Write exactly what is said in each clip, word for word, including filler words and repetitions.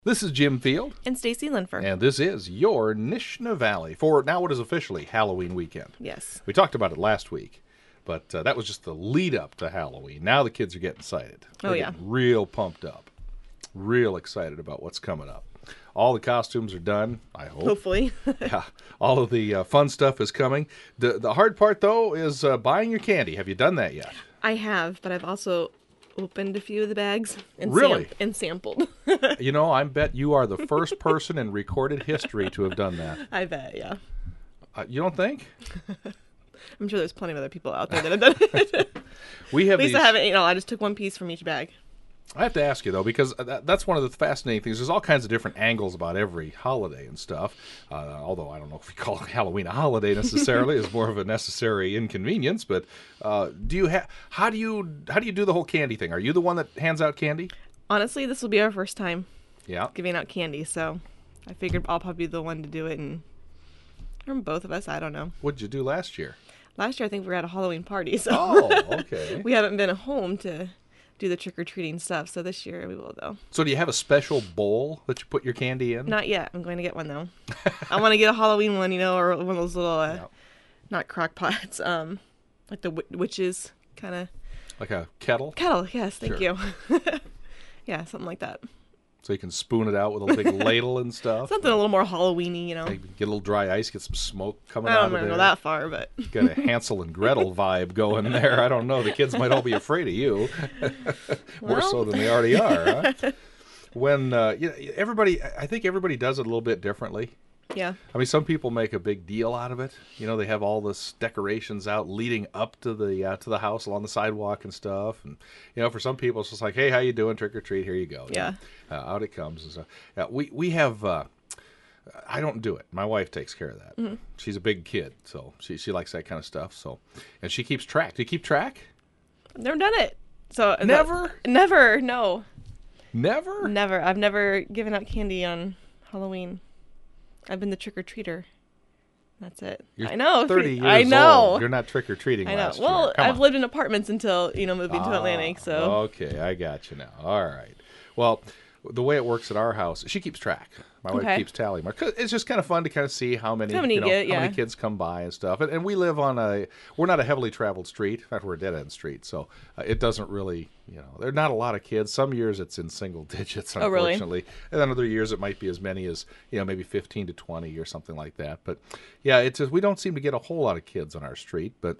This is Jim Field. And Stacy Linfer. And this is your Nishna Valley for now what is officially Halloween weekend. Yes. We talked about it last week, but uh, that was just the lead up to Halloween. Now the kids are getting excited. They're oh, yeah. Getting real pumped up. Real excited about what's coming up. All the costumes are done, I hope. Hopefully. Yeah, all of the uh, fun stuff is coming. The, the hard part, though, is uh, buying your candy. Have you done that yet? I have, but I've also opened a few of the bags and, really? sam- and sampled. You know, I bet you are the first person in recorded history to have done that. I bet, yeah. Uh, you don't think? I'm sure there's plenty of other people out there that have done it. We have At least these... I haven't, you know, I just took one piece from each bag. I have to ask you, though, because that, that's one of the fascinating things. There's all kinds of different angles about every holiday and stuff, uh, although I don't know if we call Halloween a holiday necessarily. It's more of a necessary inconvenience. But uh, do you ha- how do you how do you do the whole candy thing? Are you the one that hands out candy? Honestly, this will be our first time yeah. giving out candy, so I figured I'll probably be the one to do it, and from both of us, I don't know. What did you do last year? Last year, I think we were at a Halloween party, so oh, okay. We haven't been at home to do the trick-or-treating stuff, so this year we will, though. So do you have a special bowl that you put your candy in? Not yet. I'm going to get one, though. I want to get a Halloween one, you know, or one of those little, uh, yeah. not crock pots, um, like the w- witches kind of. Like a kettle? Kettle, yes, thank Sure. you. Yeah, something like that. So you can spoon it out with a big ladle and stuff? Something a little more Halloween-y, you know. Maybe get a little dry ice, get some smoke coming I out don't of want to there. go that far, but. Got a Hansel and Gretel vibe going there. I don't know. The kids might all be afraid of you. More Well. so than they already are, huh? When, uh, you know, everybody, I think everybody does it a little bit differently. Yeah. I mean, some people make a big deal out of it. You know, they have all this decorations out leading up to the uh, to the house along the sidewalk and stuff. And you know, for some people, it's just like, hey, how you doing? Trick or treat, here you go. Yeah. Uh, out it comes. And so, yeah, we we have. Uh, I don't do it. My wife takes care of that. Mm-hmm. She's a big kid, so she she likes that kind of stuff. So, and she keeps track. Do you keep track? I've never done it. So Never? that- never, no. Never. Never. I've never given out candy on Halloween. I've been the trick-or-treater. That's it. You're I know. thirty years I know. old. You're not trick or treating. I know. Last Well, year. Come I've on. lived in apartments until, you know, moving to Ah, Atlantic, so. Okay, I got you now. All right. Well, the way it works at our house, she keeps track. My wife Okay. keeps tally. mark. 'Cause it's just kind of fun to kind of see how many, How many you know, get, how many yeah. kids come by and stuff. And, and we live on a, we're not a heavily traveled street. In fact, we're a dead end street, so uh, it doesn't really, you know, there are not a lot of kids. Some years it's in single digits, Oh, really? unfortunately, and then other years it might be as many as, you know, maybe fifteen to twenty or something like that. But yeah, it's just, we don't seem to get a whole lot of kids on our street, but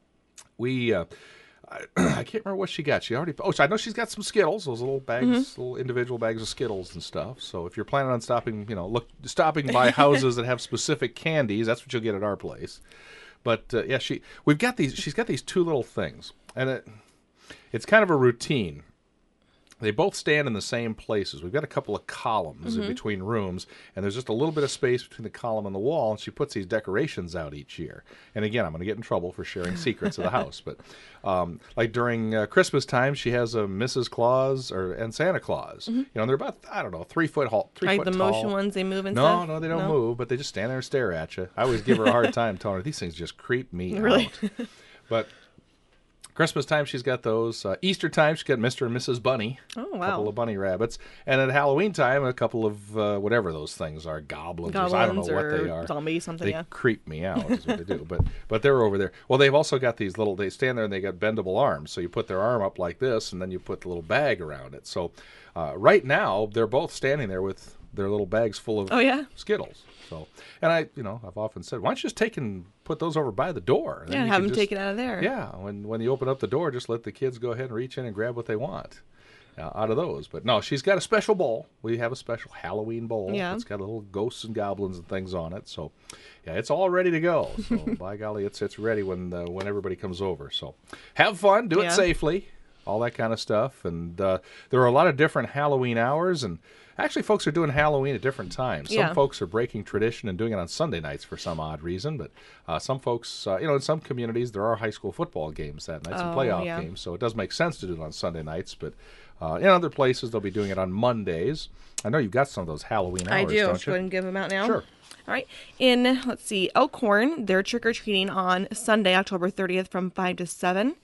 we. Uh, I, I can't remember what she got. She already. Oh, I know she's got some Skittles. Those little bags, Mm-hmm. little individual bags of Skittles and stuff. So if you're planning on stopping, you know, look, stopping by houses that have specific candies, that's what you'll get at our place. But uh, yeah, she. We've got these. She's got these two little things, and it, it's kind of a routine. They both stand in the same places. We've got a couple of columns Mm-hmm. in between rooms, and there's just a little bit of space between the column and the wall, and she puts these decorations out each year. And again, I'm going to get in trouble for sharing secrets of the house, but um, like during uh, Christmas time, she has a Missus Claus or and Santa Claus. You know, and they're about, I don't know, three foot tall, three Mm-hmm. Like foot the tall. motion ones, they move and No, stuff? no, they don't move, but they just stand there and stare at you. I always give her a hard time telling her, these things just creep me Really? out. But Christmas time, she's got those. Uh, Easter time, she's got Mister and Missus Bunny. Oh, A wow. couple of bunny rabbits. And at Halloween time, a couple of uh, whatever those things are, goblins, or I don't know Goblins what or they are. zombies, something, They yeah. creep me out, is what they do. But but they're over there. Well, they've also got these little, they stand there and they got bendable arms. So you put their arm up like this, and then you put the little bag around it. So uh, right now, they're both standing there with their little bags full of Oh, yeah? Skittles. So, and I, you know, I've often said, why don't you just take and put those over by the door? And then Yeah, you have can them just- take it out of there. Yeah, when when you open up the door, just let the kids go ahead and reach in and grab what they want uh, out of those. But no, she's got a special bowl. We have a special Halloween bowl. Yeah. It's got little ghosts and goblins and things on it. So, yeah, it's all ready to go. So, by golly, it's it's ready when uh, when everybody comes over. So, have fun, do it Yeah. safely, all that kind of stuff. And uh, there are a lot of different Halloween hours, and actually, folks are doing Halloween at different times. Some Yeah. folks are breaking tradition and doing it on Sunday nights for some odd reason, but uh, some folks, uh, you know, in some communities, there are high school football games that night, some Oh, playoff yeah. games, so it does make sense to do it on Sunday nights, but uh, in other places, they'll be doing it on Mondays. I know you've got some of those Halloween hours, I do. don't Should you? I go ahead and give them out now? Sure. All right. In, let's see, Elkhorn, they're trick-or-treating on Sunday, October thirtieth from five to seven.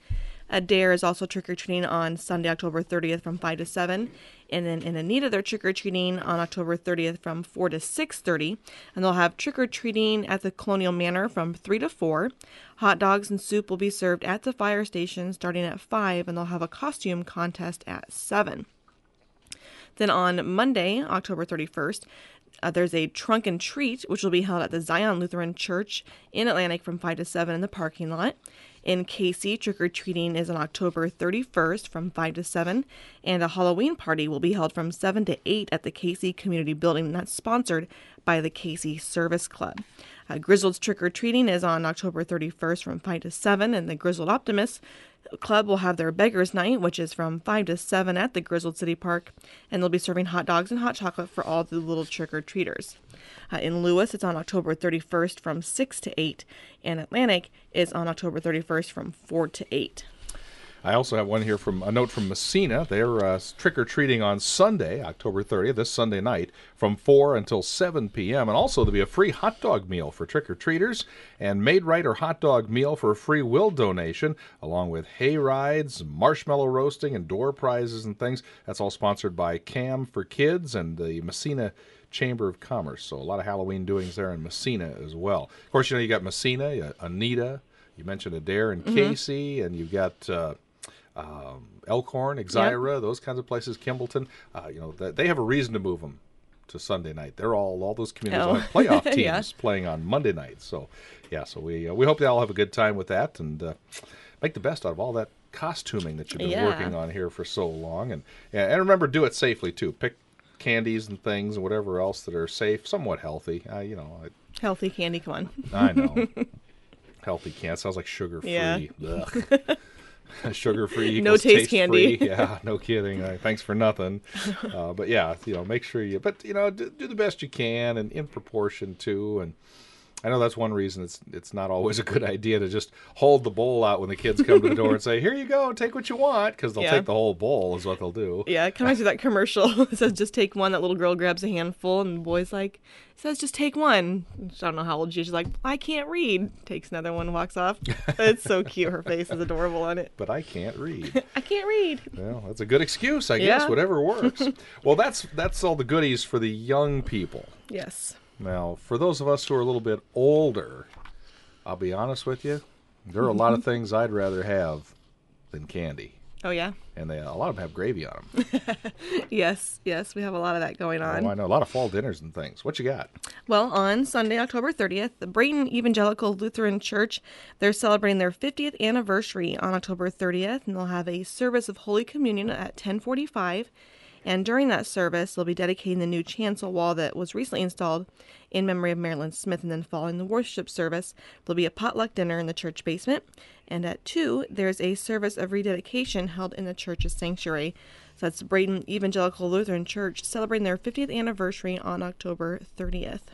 Adair is also trick-or-treating on Sunday, October thirtieth from five to seven. And then in Anita, they're trick-or-treating on October thirtieth from four to six thirty. And they'll have trick-or-treating at the Colonial Manor from three to four. Hot dogs and soup will be served at the fire station starting at five, and they'll have a costume contest at seven. Then on Monday, October thirty-first, uh, there's a trunk and treat, which will be held at the Zion Lutheran Church in Atlantic from five to seven in the parking lot. In Casey, trick-or-treating is on October thirty-first from five to seven, and a Halloween party will be held from seven to eight at the Casey Community Building, and that's sponsored by the Casey Service Club. Uh, Grizzled's trick-or-treating is on October thirty-first from five to seven, and the Grizzled Optimists Club will have their Beggars Night, which is from five to seven at the Grizzled City Park, and they'll be serving hot dogs and hot chocolate for all the little trick-or-treaters. Uh, in Lewis, it's on October thirty-first from six to eight, and Atlantic is on October thirty-first from four to eight. I also have one here from a note from Messina. They're uh, trick-or-treating on Sunday, October thirtieth, this Sunday night, from four until seven p.m. And also there'll be a free hot dog meal for trick-or-treaters and Maid-Rite or hot dog meal for a free will donation, along with hay rides, marshmallow roasting, and door prizes and things. That's all sponsored by Cam for Kids and the Messina Chamber of Commerce. So a lot of Halloween doings there in Messina as well. Of course, you know, you got Messina, you got Anita, you mentioned Adair and mm-hmm. Casey, and you've got Uh, Um, Elkhorn, Exira, yep. those kinds of places, Kimballton, uh, you know, th- they have a reason to move them to Sunday night. They're all, all those communities oh. have playoff teams yeah. playing on Monday night. So, yeah, so we uh, we hope they all have a good time with that and uh, make the best out of all that costuming that you've been yeah. working on here for so long. And, and remember, do it safely, too. Pick candies and things and whatever else that are safe, somewhat healthy. Uh, you know, I, Healthy candy, come on. I know. Healthy candy. Sounds like sugar-free. Yeah. Ugh. Sugar-free equals no taste, taste candy. Free. Yeah, no kidding. Uh, thanks for nothing. Uh, but yeah, you know, make sure you. But you know, do, do the best you can and in proportion too. And I know that's one reason it's it's not always a good idea to just hold the bowl out when the kids come to the door and say, "Here you go, take what you want," because they'll yeah. take the whole bowl is what they'll do. Yeah, it kind of reminds me of that commercial. It says, "Just take one." That little girl grabs a handful, and the boy's like, "It says just take one." I don't know how old she is. She's like, "I can't read." Takes another one, walks off. It's so cute. Her face is adorable on it. But I can't read. I can't read. Well, that's a good excuse, I guess. Yeah. Whatever works. Well, that's that's all the goodies for the young people. Yes. Now, for those of us who are a little bit older, I'll be honest with you, there are a lot of things I'd rather have than candy. Oh, yeah? And they, a lot of them have gravy on them. Yes, yes, we have a lot of that going on. Oh, I know. A lot of fall dinners and things. What you got? Well, on Sunday, October thirtieth, the Brayton Evangelical Lutheran Church, they're celebrating their fiftieth anniversary on October thirtieth, and they'll have a service of Holy Communion at ten forty-five. And during that service, they'll be dedicating the new chancel wall that was recently installed in memory of Marilyn Smith. And then following the worship service, there'll be a potluck dinner in the church basement. And at two, there's a service of rededication held in the church's sanctuary. So that's Brayton Evangelical Lutheran Church celebrating their fiftieth anniversary on October thirtieth.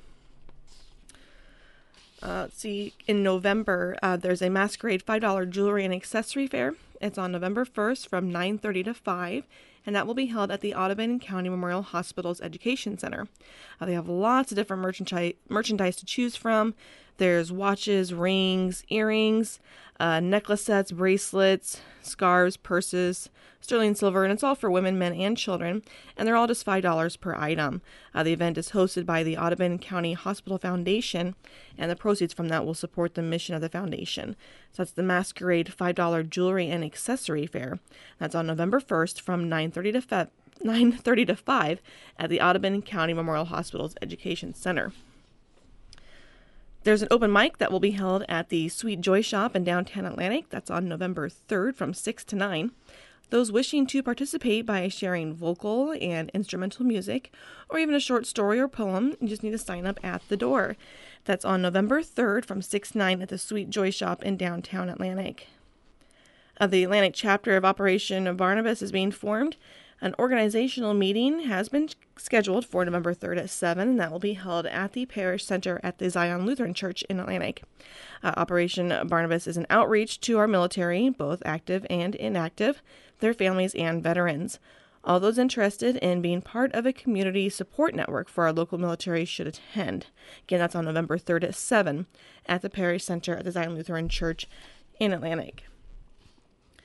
Uh, let's see, in November, uh, there's a Masquerade five dollar jewelry and accessory fair. It's on November first from nine thirty to five, and that will be held at the Audubon County Memorial Hospital's Education Center. Uh, they have lots of different merchandise merchandise to choose from. There's watches, rings, earrings, uh, necklace sets, bracelets, scarves, purses, sterling silver, and it's all for women, men, and children, and they're all just five dollars per item. Uh, the event is hosted by the Audubon County Hospital Foundation, and the proceeds from that will support the mission of the foundation. So that's the Masquerade five dollar Jewelry and Accessory Fair. That's on November first from nine thirty to nine thirty to five at the Audubon County Memorial Hospital's Education Center. There's an open mic that will be held at the Sweet Joy Shop in downtown Atlantic. That's on November third from six to nine. Those wishing to participate by sharing vocal and instrumental music, or even a short story or poem, you just need to sign up at the door. That's on November third from six to nine at the Sweet Joy Shop in downtown Atlantic. Uh, the Atlantic chapter of Operation Barnabas is being formed. An organizational meeting has been scheduled for November third at seven, and that will be held at the Parish Center at the Zion Lutheran Church in Atlantic. Uh, Operation Barnabas is an outreach to our military, both active and inactive, their families, and veterans. All those interested in being part of a community support network for our local military should attend. Again, that's on November third at seven at the Parish Center at the Zion Lutheran Church in Atlantic.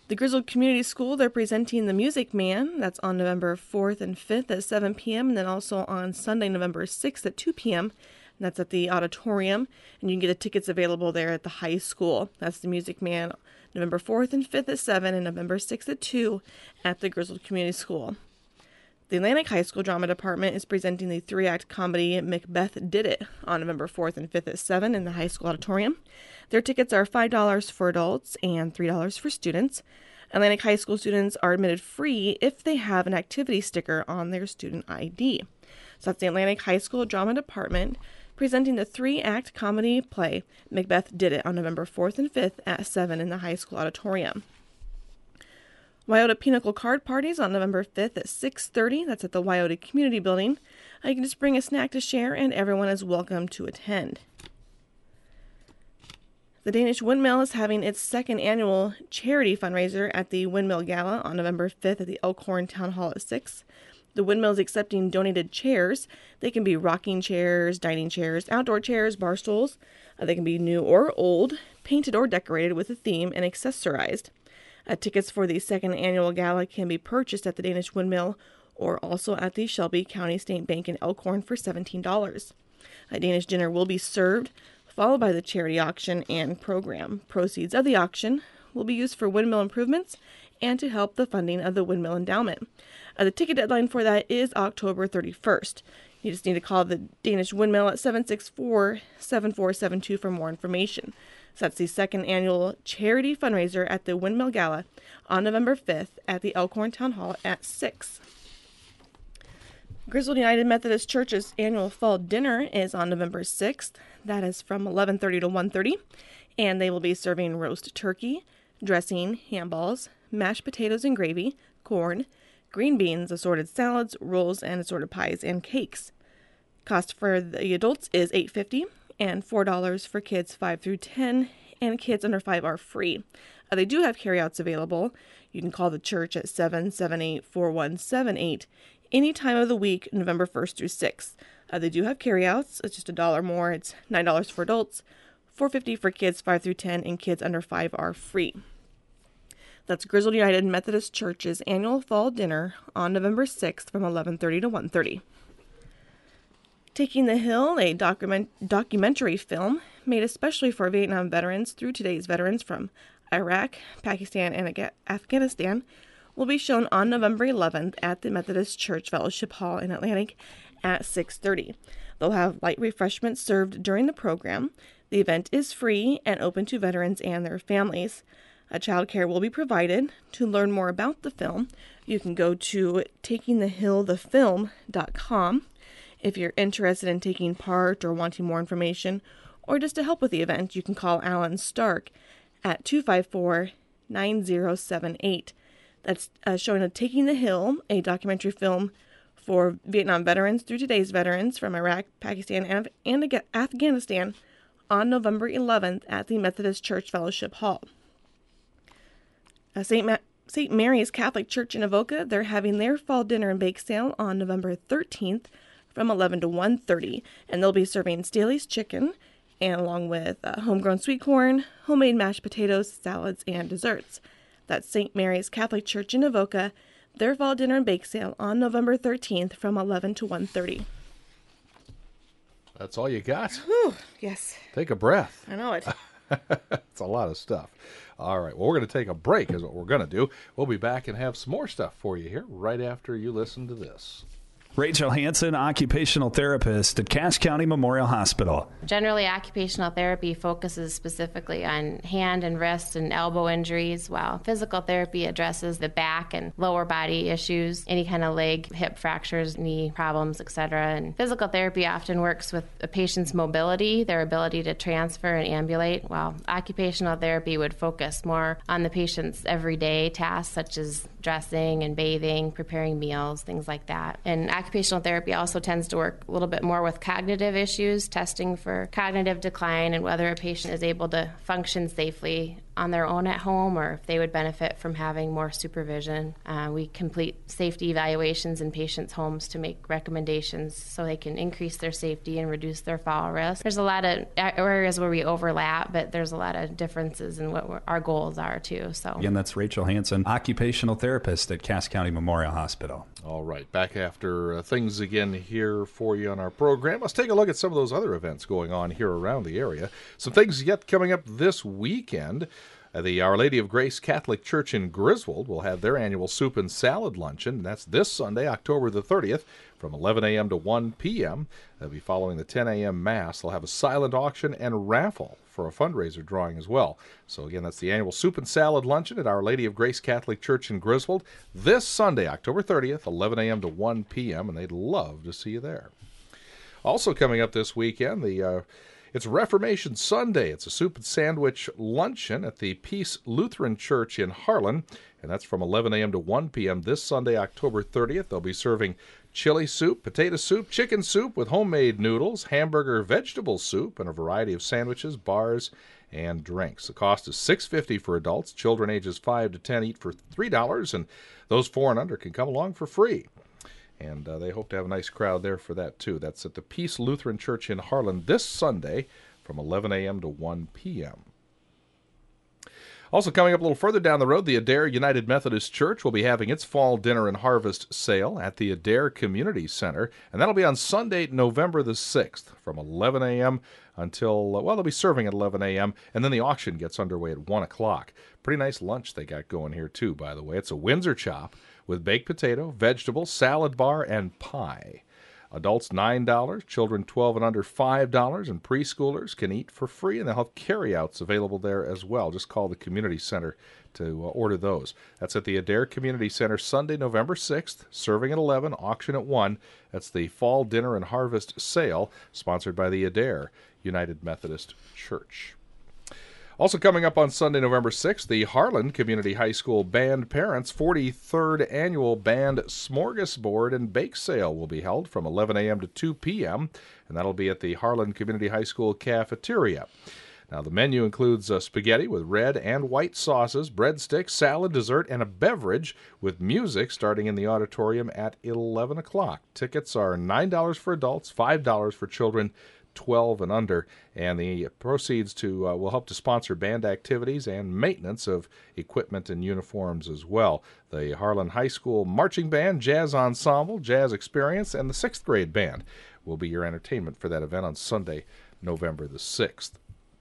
The Griswold Community School, they're presenting The Music Man. That's on November fourth and fifth at seven p.m. and then also on Sunday, November sixth at two p.m. And that's at the auditorium. And you can get the tickets available there at the high school. That's The Music Man, November fourth and fifth at seven and November sixth at two at the Griswold Community School. The Atlantic High School Drama Department is presenting the three-act comedy Macbeth Did It on November fourth and fifth at seven in the high school auditorium. Their tickets are five dollars for adults and three dollars for students. Atlantic High School students are admitted free if they have an activity sticker on their student I D. So that's the Atlantic High School Drama Department presenting the three-act comedy play Macbeth Did It on November fourth and fifth at seven in the high school auditorium. Wyoto Pinnacle Card Parties on November fifth at six thirty. That's at the Wyoto Community Building. You can just bring a snack to share, and everyone is welcome to attend. The Danish Windmill is having its second annual charity fundraiser at the Windmill Gala on November fifth at the Elkhorn Town Hall at six. The Windmill is accepting donated chairs. They can be rocking chairs, dining chairs, outdoor chairs, bar stools. Uh, they can be new or old, painted or decorated with a theme, and accessorized. Uh, tickets for the second annual gala can be purchased at the Danish Windmill or also at the Shelby County State Bank in Elkhorn for seventeen dollars. A Danish dinner will be served, followed by the charity auction and program. Proceeds of the auction will be used for windmill improvements and to help the funding of the Windmill Endowment. Uh, the ticket deadline for that is October thirty-first. You just need to call the Danish Windmill at seven six four, seven four seven two for more information. So that's the second annual charity fundraiser at the Windmill Gala on November fifth at the Elkhorn Town Hall at six. Griswold United Methodist Church's annual fall dinner is on November sixth. That is from eleven thirty to one thirty, and they will be serving roast turkey, dressing, handballs, mashed potatoes and gravy, corn, green beans, assorted salads, rolls, and assorted pies and cakes. Cost for the adults is eight dollars and fifty cents and four dollars for kids five through ten, and kids under five are free. Uh, they do have carryouts available. You can call the church at seven seven eight, four one seven eight any time of the week, November first through sixth. Uh, they do have carryouts. It's just a dollar more. It's nine dollars for adults, four dollars and fifty cents for kids five through ten, and kids under five are free. That's Griswold United Methodist Church's annual fall dinner on November sixth from eleven thirty to one thirty. Taking the Hill, a document, documentary film made especially for Vietnam veterans through today's veterans from Iraq, Pakistan, and Afghanistan, will be shown on November eleventh at the Methodist Church Fellowship Hall in Atlantic at six thirty. They'll have light refreshments served during the program. The event is free and open to veterans and their families. A child care will be provided. To learn more about the film, you can go to taking the hill the film dot com. If you're interested in taking part or wanting more information, or just to help with the event, you can call Alan Stark at two five four, nine zero seven eight. That's uh, showing a Taking the Hill, a documentary film for Vietnam veterans through today's veterans from Iraq, Pakistan, and, and Afghanistan on November eleventh at the Methodist Church Fellowship Hall. Uh, Saint Ma- Saint Mary's Catholic Church in Avoca, they're having their fall dinner and bake sale on November thirteenth from eleven to one thirty, and they'll be serving Staley's chicken, and along with uh, homegrown sweet corn, homemade mashed potatoes, salads, and desserts. That's Saint Mary's Catholic Church in Avoca, their fall dinner and bake sale on November thirteenth from eleven to one thirty. That's all you got? Whew, yes. Take a breath. I know it. It's a lot of stuff. All right, well, we're going to take a break is what we're going to do. We'll be back and have some more stuff for you here right after you listen to this. Rachel Hansen, occupational therapist at Cache County Memorial Hospital. Generally, occupational therapy focuses specifically on hand and wrist and elbow injuries, while physical therapy addresses the back and lower body issues, any kind of leg, hip fractures, knee problems, et cetera. And physical therapy often works with a patient's mobility, their ability to transfer and ambulate, while occupational therapy would focus more on the patient's everyday tasks, such as dressing and bathing, preparing meals, things like that. And occupational therapy also tends to work a little bit more with cognitive issues, testing for cognitive decline and whether a patient is able to function safely on their own at home or if they would benefit from having more supervision. Uh, we complete safety evaluations in patients' homes to make recommendations so they can increase their safety and reduce their fall risk. There's a lot of areas where we overlap, but there's a lot of differences in what our goals are too. So Again, that's Rachel Hansen, occupational therapist at Cass County Memorial Hospital. All right, back after uh, things again here for you on our program. Let's take a look at some of those other events going on here around the area. Some things yet coming up this weekend. Uh, the Our Lady of Grace Catholic Church in Griswold will have their annual soup and salad luncheon. That's this Sunday, October the thirtieth, from eleven a.m. to one p.m. They'll be following the ten a.m. Mass. They'll have a silent auction and raffle for a fundraiser drawing as well. So again, that's the annual soup and salad luncheon at Our Lady of Grace Catholic Church in Griswold this Sunday, October thirtieth, eleven a.m. to one p.m., and they'd love to see you there. Also coming up this weekend, the uh, it's Reformation Sunday. It's a soup and sandwich luncheon at the Peace Lutheran Church in Harlan, and that's from eleven a.m. to one p.m. this Sunday, October thirtieth. They'll be serving chili soup, potato soup, chicken soup with homemade noodles, hamburger vegetable soup, and a variety of sandwiches, bars, and drinks. The cost is six dollars and fifty cents for adults. Children ages five to ten eat for three dollars, and those four and under can come along for free. And uh, they hope to have a nice crowd there for that, too. That's at the Peace Lutheran Church in Harlan this Sunday from eleven a.m. to one p.m. Also coming up a little further down the road, the Adair United Methodist Church will be having its fall dinner and harvest sale at the Adair Community Center, and that'll be on Sunday, November the sixth, from eleven a.m. until, well, they'll be serving at eleven a.m., and then the auction gets underway at one o'clock. Pretty nice lunch they got going here, too, by the way. It's a Windsor chop with baked potato, vegetable, salad bar, and pie. Adults nine dollars, children twelve and under five dollars, and preschoolers can eat for free, and they'll have carryouts available there as well. Just call the community center to uh, order those. That's at the Adair Community Center Sunday, November sixth, serving at eleven, auction at one. That's the Fall Dinner and Harvest Sale, sponsored by the Adair United Methodist Church. Also coming up on Sunday, November sixth, the Harlan Community High School Band Parents' forty-third Annual Band Smorgasbord and Bake Sale will be held from eleven a.m. to two p.m., and that'll be at the Harlan Community High School cafeteria. Now, the menu includes uh, spaghetti with red and white sauces, breadsticks, salad, dessert, and a beverage with music starting in the auditorium at eleven o'clock. Tickets are nine dollars for adults, five dollars for children, twelve and under, and the proceeds to uh, will help to sponsor band activities and maintenance of equipment and uniforms as well. The Harlan High School Marching Band, Jazz Ensemble, Jazz Experience, and the sixth grade band will be your entertainment for that event on Sunday, November the sixth.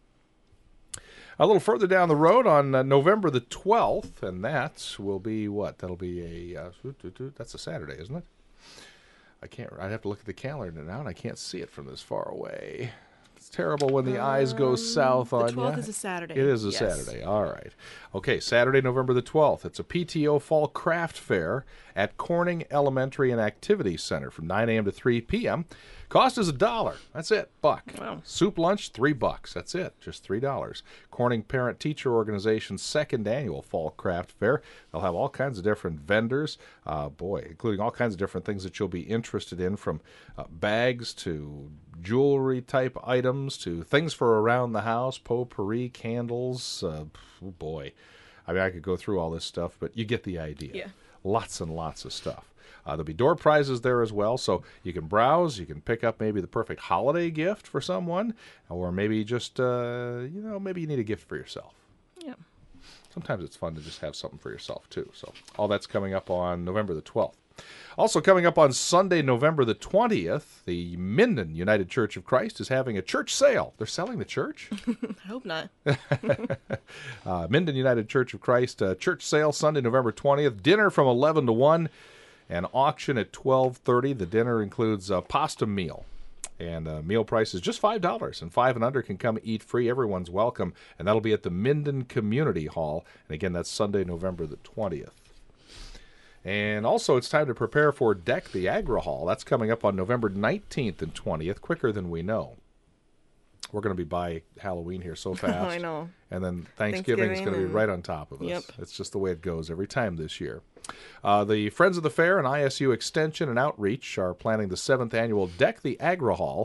A little further down the road on uh, November the twelfth, and that will be what? That'll be a, uh, that's a Saturday, isn't it? I can't, I'd have to look at the calendar now, and I can't see it from this far away. It's terrible when the um, eyes go south on you. The twelfth is a Saturday. It is a yes. Saturday. All right. Okay, Saturday, November the twelfth. It's a P T O Fall Craft Fair at Corning Elementary and Activity Center from nine a.m. to three p.m. Cost is a dollar. That's it. Buck. Wow. Soup lunch, three bucks. That's it. Just three dollars. Corning Parent Teacher Organization's second annual Fall Craft Fair. They'll have all kinds of different vendors, uh, boy, including all kinds of different things that you'll be interested in, from uh, bags to jewelry type items to things for around the house, potpourri, candles. Uh, oh boy, I mean, I could go through all this stuff, but you get the idea. Yeah. Lots and lots of stuff. Uh, there'll be door prizes there as well, so you can browse. You can pick up maybe the perfect holiday gift for someone, or maybe just, uh, you know, maybe you need a gift for yourself. Yeah. Sometimes it's fun to just have something for yourself, too. So all that's coming up on November the twelfth. Also coming up on Sunday, November the twentieth, the Minden United Church of Christ is having a church sale. They're selling the church? I hope not. uh, Minden United Church of Christ, uh, church sale Sunday, November twentieth. Dinner from eleven to one. An auction at twelve thirty. The dinner includes a pasta meal. And uh, meal price is just five dollars. And five and under can come eat free. Everyone's welcome. And that'll be at the Minden Community Hall. And again, that's Sunday, November the twentieth. And also, it's time to prepare for Deck the Agri Hall. That's coming up on November nineteenth and twentieth, quicker than we know. We're going to be by Halloween here so fast. I know. And then Thanksgiving is going to be and... right on top of us. Yep. It's just the way it goes every time this year. Uh, the Friends of the Fair and I S U Extension and Outreach are planning the seventh annual Deck the Agri Hall.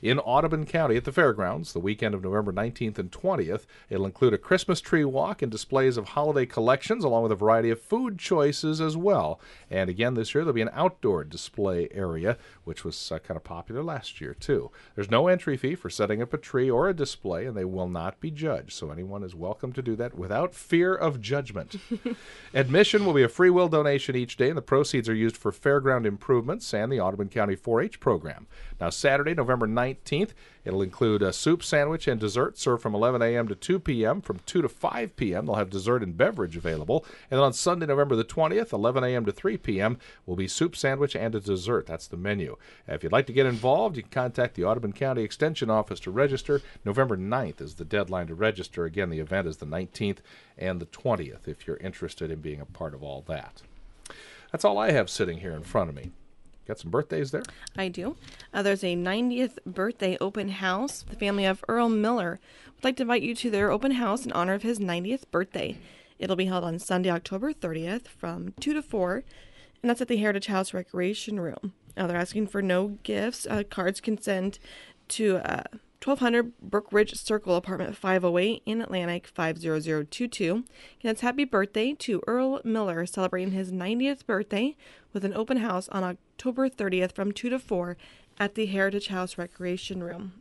in Audubon County at the fairgrounds the weekend of November nineteenth and twentieth. It'll include a Christmas tree walk and displays of holiday collections, along with a variety of food choices as well. And again, this year there'll be an outdoor display area, which was uh, kind of popular last year, too. There's no entry fee for setting up a tree or a display, and they will not be judged, so anyone is welcome to do that without fear of judgment. Admission will be a free will donation each day, and the proceeds are used for fairground improvements and the Audubon County four H program. Now, Saturday, November nineteenth, it'll include a soup, sandwich, and dessert served from eleven a.m. to two p.m. From two to five p.m., they'll have dessert and beverage available. And then on Sunday, November the twentieth, eleven a.m. to three p.m., will be soup, sandwich, and a dessert. That's the menu. If you'd like to get involved, you can contact the Audubon County Extension Office to register. November ninth is the deadline to register. Again, the event is the nineteenth and the twentieth if you're interested in being a part of all that. That's all I have sitting here in front of me. Got some birthdays there? I do. Uh, there's a ninetieth birthday open house. The family of Earl Miller would like to invite you to their open house in honor of his ninetieth birthday. It'll be held on Sunday, October thirtieth from two to four, and that's at the Heritage House Recreation Room. Now, they're asking for no gifts. Uh, cards can send to uh, twelve hundred Brookridge Circle, Apartment five oh eight in Atlantic, five zero zero two two. And it's happy birthday to Earl Miller, celebrating his ninetieth birthday with an open house on October thirtieth from two to four at the Heritage House Recreation Room.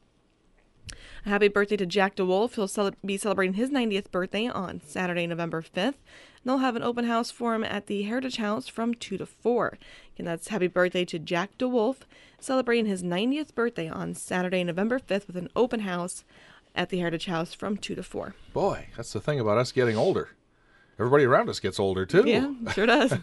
A happy birthday to Jack DeWolf. He'll cel- be celebrating his ninetieth birthday on Saturday, November fifth. And they'll have an open house for him at the Heritage House from two to four. And that's happy birthday to Jack DeWolf, celebrating his ninetieth birthday on Saturday, November fifth with an open house at the Heritage House from two to four. Boy, that's the thing about us getting older. Everybody around us gets older, too. Yeah, sure does.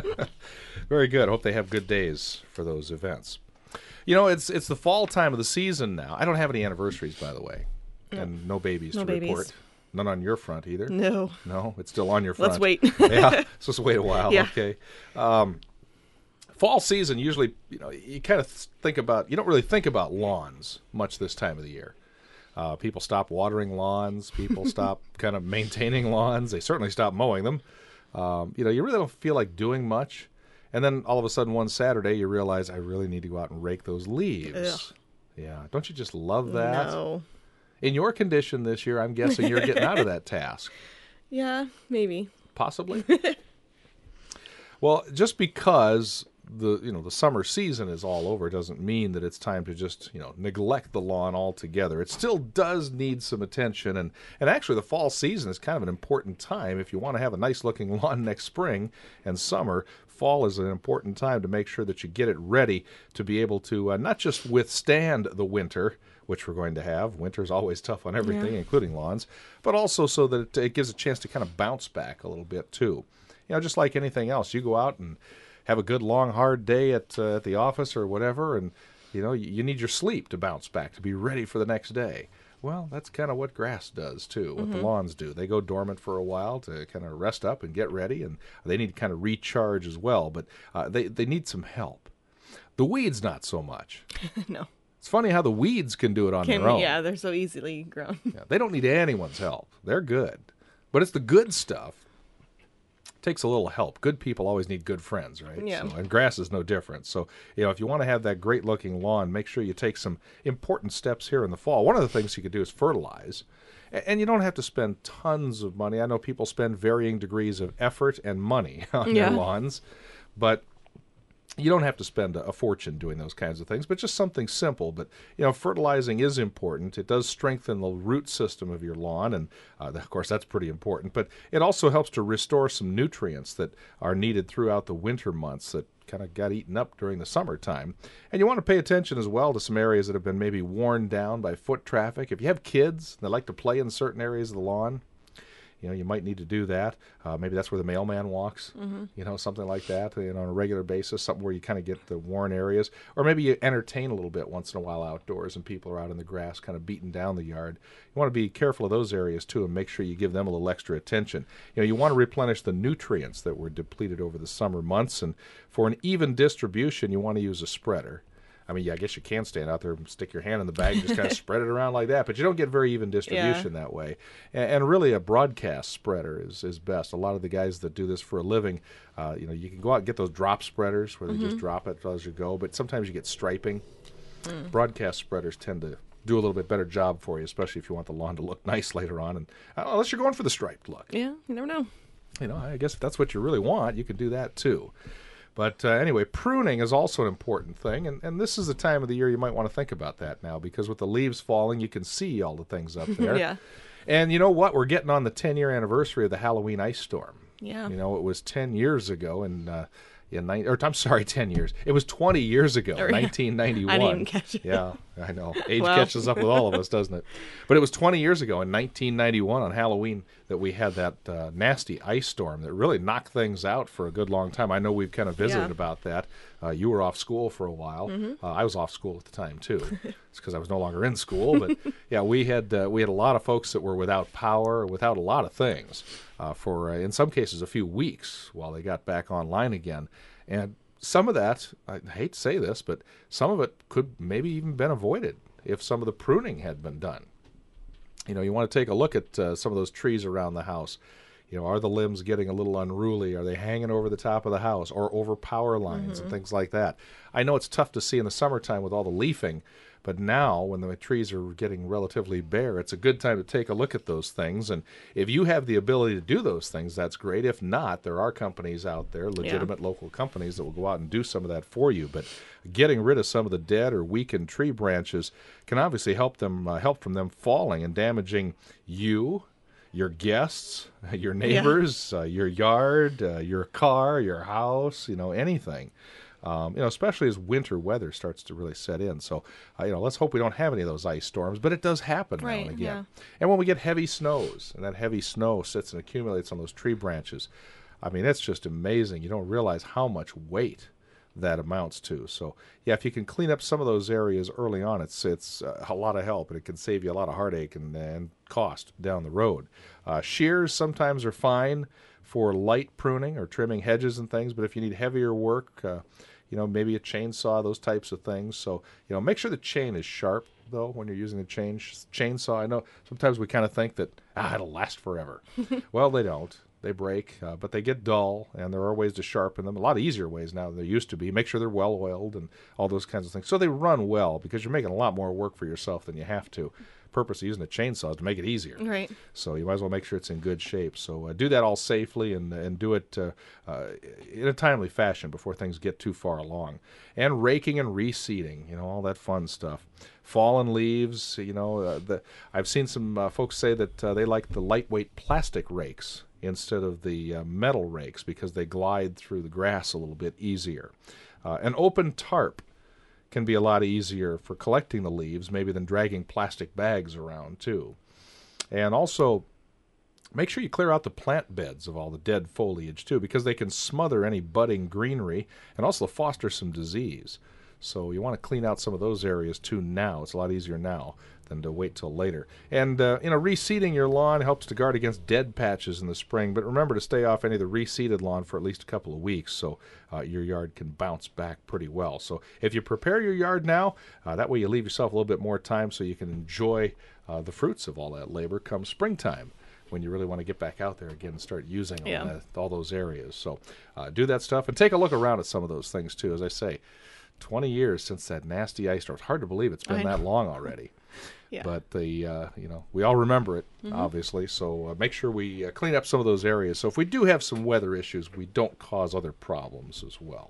Very good. Hope they have good days for those events. You know, it's it's the fall time of the season now. I don't have any anniversaries, by the way, and no babies No to babies. report. None on your front either. No. No, it's still on your front. Let's wait. Yeah, supposed to wait a while. Yeah. Okay. Um, fall season, usually, you know, you kind of think about, you don't really think about lawns much this time of the year. Uh, people stop watering lawns. People stop kind of maintaining lawns. They certainly stop mowing them. Um, you know, you really don't feel like doing much. And then all of a sudden one Saturday you realize I really need to go out and rake those leaves. Ugh. Yeah. Don't you just love that? No. In your condition this year, I'm guessing you're getting out of that task. Yeah, maybe. Possibly. Well, just because the you know the summer season is all over doesn't mean that it's time to just you know neglect the lawn altogether. It still does need some attention, and and actually the fall season is kind of an important time if you want to have a nice looking lawn next spring and summer. Fall is an important time to make sure that you get it ready to be able to uh, not just withstand the winter, which we're going to have. Winter's always tough on everything, Yeah. including lawns, but also so that it, it gives a chance to kind of bounce back a little bit too. You know, just like anything else, you go out and have a good long hard day at uh, at the office or whatever, and you know you, you need your sleep to bounce back to be ready for the next day. Well, that's kind of what grass does too, what Mm-hmm. the lawns do. They go dormant for a while to kind of rest up and get ready, and they need to kind of recharge as well, but uh, they, they need some help. The weeds, not so much. No. It's funny how the weeds can do it on Can, their own. yeah, they're so easily grown. Yeah, they don't need anyone's help. They're good. But it's the good stuff. Takes a little help. Good people always need good friends, right? Yeah. So, and grass is no different. So, you know, if you want to have that great looking lawn, make sure you take some important steps here in the fall. One of the things you could do is fertilize. A- And you don't have to spend tons of money. I know people spend varying degrees of effort and money on Yeah. their lawns, but you don't have to spend a, a fortune doing those kinds of things, but just something simple. But, you know, fertilizing is important. It does strengthen the root system of your lawn, and, uh, of course, that's pretty important. But it also helps to restore some nutrients that are needed throughout the winter months that kind of got eaten up during the summertime. And you want to pay attention as well to some areas that have been maybe worn down by foot traffic. If you have kids that like to play in certain areas of the lawn, you know, you might need to do that. Uh, maybe that's where the mailman walks, mm-hmm. you know, something like that, you know, on a regular basis, something where you kind of get the worn areas. Or maybe you entertain a little bit once in a while outdoors and people are out in the grass kind of beating down the yard. You want to be careful of those areas, too, and make sure you give them a little extra attention. You know, you want to replenish the nutrients that were depleted over the summer months. And for an even distribution, you want to use a spreader. I mean, yeah, I guess you can stand out there and stick your hand in the bag and just kind of spread it around like that, but you don't get very even distribution that way. And, and really, a broadcast spreader is, is best. A lot of the guys that do this for a living, uh, you know, you can go out and get those drop spreaders where they just drop it as you go, but sometimes you get striping. Mm. Broadcast spreaders tend to do a little bit better job for you, especially if you want the lawn to look nice later on. And uh, unless you're going for the striped look. Yeah, you never know. You know, I guess if that's what you really want, you can do that too. But uh, anyway, pruning is also an important thing, and, and this is the time of the year you might want to think about that now, because with the leaves falling, you can see all the things up there. Yeah. And you know what? We're getting on the ten-year anniversary of the Halloween ice storm. Yeah. You know, it was ten years ago, and uh, in ni- or I'm sorry, ten years. It was twenty years ago, Oh, yeah. nineteen ninety-one. I didn't even catch it. Yeah, I know. Age Well. catches up with all of us, doesn't it? But it was twenty years ago in nineteen ninety-one on Halloween that we had that uh, nasty ice storm that really knocked things out for a good long time. I know we've kind of visited Yeah. about that. Uh, you were off school for a while. Mm-hmm. Uh, I was off school at the time too. It's because I was no longer in school. But yeah, we had uh, we had a lot of folks that were without power, without a lot of things uh, for uh, in some cases a few weeks while they got back online again. And some of that, I hate to say this, but some of it could maybe even been avoided if some of the pruning had been done. You know, you want to take a look at uh, some of those trees around the house. You know, are the limbs getting a little unruly? Are they hanging over the top of the house or over power lines and things like that? I know it's tough to see in the summertime with all the leafing, but now when the trees are getting relatively bare, it's a good time to take a look at those things. And if you have the ability to do those things, that's great. If not, there are companies out there, legitimate local companies, that will go out and do some of that for you. But getting rid of some of the dead or weakened tree branches can obviously help them uh, help from them falling and damaging you, your guests, your neighbors, uh, your yard, uh, your car, your house, you know, anything. Um, you know, especially as winter weather starts to really set in. So, uh, you know, let's hope we don't have any of those ice storms, but it does happen now Right, and again. yeah. And when we get heavy snows, and that heavy snow sits and accumulates on those tree branches, I mean, it's just amazing. You don't realize how much weight that amounts to. So, yeah, if you can clean up some of those areas early on, it's it's uh, a lot of help, and it can save you a lot of heartache and, and cost down the road. Uh, shears sometimes are fine for light pruning or trimming hedges and things, but if you need heavier work, uh, you know, maybe a chainsaw, those types of things. So, you know, make sure the chain is sharp, though, when you're using a chain chainsaw. I know sometimes we kind of think that, ah, it'll last forever. Well, they don't. They break, uh, but they get dull, and there are ways to sharpen them. A lot easier ways now than there used to be. Make sure they're well oiled and all those kinds of things. So they run well, because you're making a lot more work for yourself than you have to. Purpose of using a chainsaw is to make it easier. Right. So you might as well make sure it's in good shape. So uh, do that all safely and and do it uh, uh, in a timely fashion before things get too far along. And raking and reseeding, you know, all that fun stuff. Fallen leaves, you know, uh, the, I've seen some uh, folks say that uh, they like the lightweight plastic rakes instead of the uh, metal rakes because they glide through the grass a little bit easier. Uh, an open tarp can be a lot easier for collecting the leaves maybe than dragging plastic bags around too. And also make sure you clear out the plant beds of all the dead foliage too, because they can smother any budding greenery and also foster some disease. So you want to clean out some of those areas too now. It's a lot easier now than to wait till later. And, uh, you know, reseeding your lawn helps to guard against dead patches in the spring, but remember to stay off any of the reseeded lawn for at least a couple of weeks so uh, your yard can bounce back pretty well. So if you prepare your yard now, uh, that way you leave yourself a little bit more time so you can enjoy uh, the fruits of all that labor come springtime, when you really want to get back out there again and start using all, Yeah. that, all those areas. So uh, do that stuff and take a look around at some of those things too. As I say, twenty years since that nasty ice storm. It's hard to believe it's been I that know. long already. Yeah. But the uh, you know, we all remember it, Mm-hmm. obviously. So uh, make sure we uh, clean up some of those areas. So if we do have some weather issues, we don't cause other problems as well.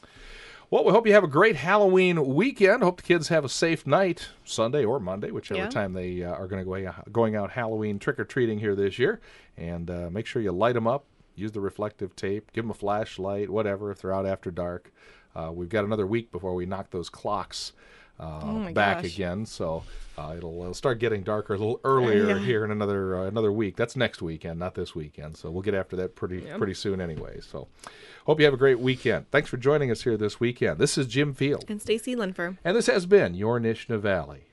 Well, we hope you have a great Halloween weekend. Hope the kids have a safe night, Sunday or Monday, whichever Yeah. time they uh, are going to go going out Halloween trick-or-treating here this year. And uh, make sure you light them up, use the reflective tape, give them a flashlight, whatever, if they're out after dark. Uh, we've got another week before we knock those clocks uh, Oh my back gosh. again. So uh, it'll, it'll start getting darker a little earlier Yeah. here in another uh, another week. That's next weekend, not this weekend. So we'll get after that pretty Yeah. pretty soon anyway. So hope you have a great weekend. Thanks for joining us here this weekend. This is Jim Field, And Stacy Linfer. and this has been your Nishna Valley